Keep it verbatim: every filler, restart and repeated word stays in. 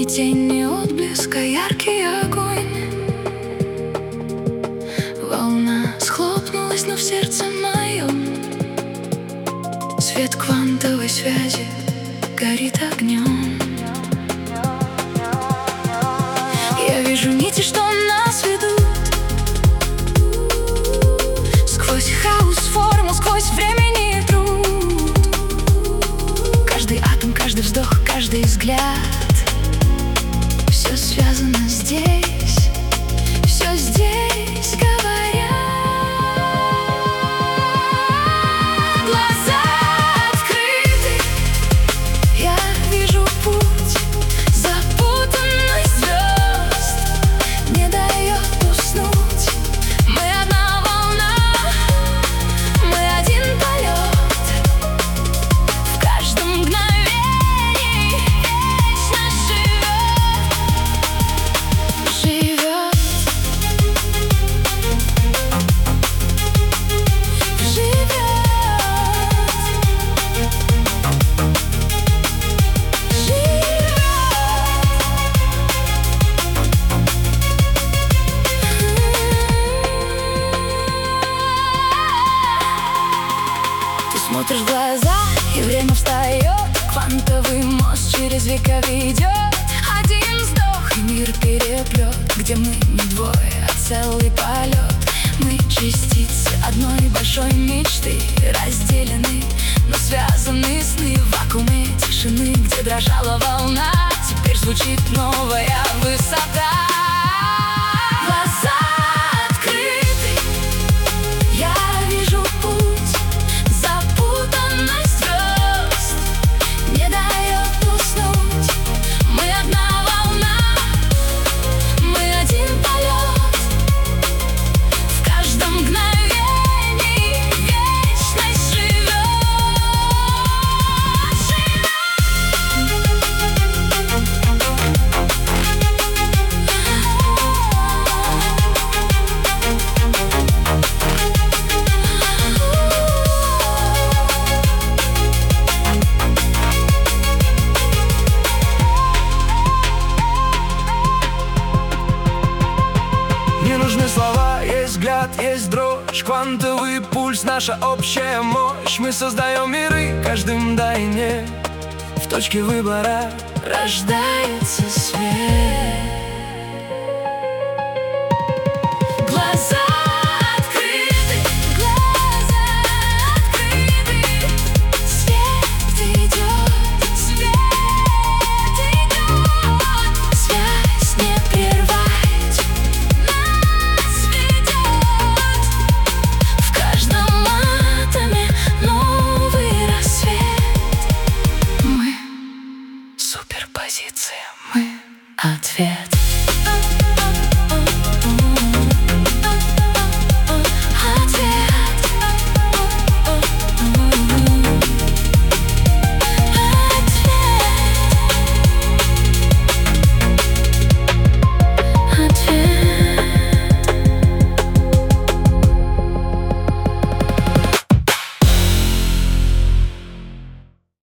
Ни тень, ни отблеска, яркий огонь. Волна схлопнулась, но в сердце моем свет квантовой связи горит огнем. Я вижу нити, что нас ведут сквозь хаос формул, сквозь времени и труд. Каждый атом, каждый вздох, каждый взгляд, все связано здесь, все здесь говорят. Глаза открыты, я вижу путь запутанный звезд, не дает уснуть. Мы одна волна, мы один полет, в каждом мгновении вечно живет, живет, живет, Ты смотришь в глаза, и время встает. Квантовый мост через века ведет. Один вздох, и мир переплет, где мы не двое, а целый полет. Мы частицы одной большой мечты, разделены, но связаны сны. В вакууме тишины, где дрожала волна, теперь звучит новая высота. Глаза открыты, я вижу путь запутанность звезд, не дает уснуть. Мы одна волна, мы один полет, в каждом мгновении вечность живет, Не нужны слова, есть взгляд, есть дрожь. Квантовый пульс, наша общая мощь. Мы создаем миры каждым вдвойне. В точке выбора рождается свет. Глаза открыты, глаза открыты, свет идет, свет идет, связь не прервать, нас ведет, в каждом атоме новый рассвет. Мы суперпозиция, мы ответ.